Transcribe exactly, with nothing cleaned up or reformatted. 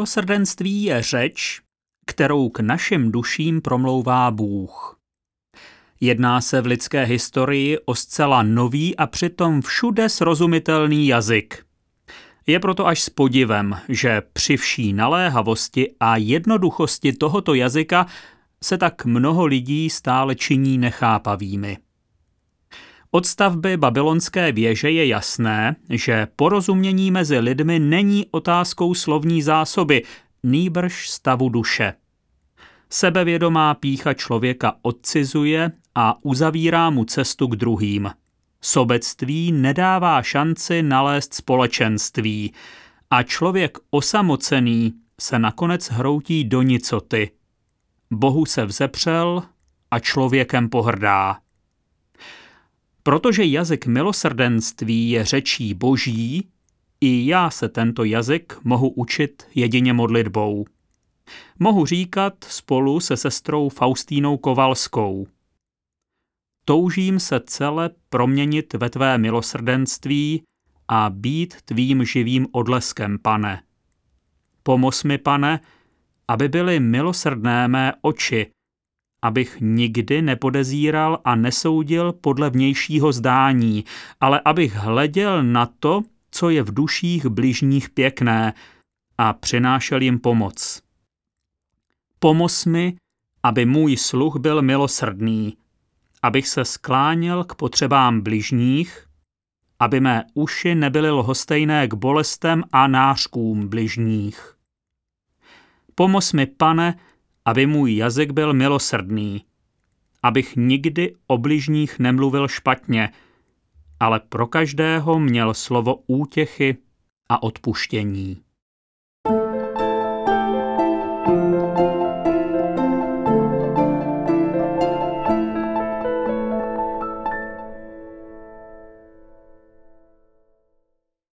Milosrdenství je řeč, kterou k našim duším promlouvá Bůh. Jedná se v lidské historii o zcela nový a přitom všude srozumitelný jazyk. Je proto až s podivem, že při vší naléhavosti a jednoduchosti tohoto jazyka se tak mnoho lidí stále činí nechápavými. Od stavby babylonské věže je jasné, že porozumění mezi lidmi není otázkou slovní zásoby, nýbrž stavu duše. Sebevědomá pýcha člověka odcizuje a uzavírá mu cestu k druhým. Sobectví nedává šanci nalézt společenství a člověk osamocený se nakonec hroutí do nicoty. Bohu se vzepřel a člověkem pohrdá. Protože jazyk milosrdenství je řečí Boží, i já se tento jazyk mohu učit jedině modlitbou. Mohu říkat spolu se sestrou Faustínou Kovalskou. Toužím se celé proměnit ve tvé milosrdenství a být tvým živým odleskem, Pane. Pomoz mi, Pane, aby byly milosrdné mé oči, abych nikdy nepodezíral a nesoudil podle vnějšího zdání, ale abych hleděl na to, co je v duších bližních pěkné, a přinášel jim pomoc. Pomoz mi, aby můj sluch byl milosrdný, abych se skláněl k potřebám bližních, aby mé uši nebyly lhostejné k bolestem a nářkům bližních. Pomoz mi, Pane, aby můj jazyk byl milosrdný, abych nikdy o bližních nemluvil špatně, ale pro každého měl slovo útěchy a odpuštění.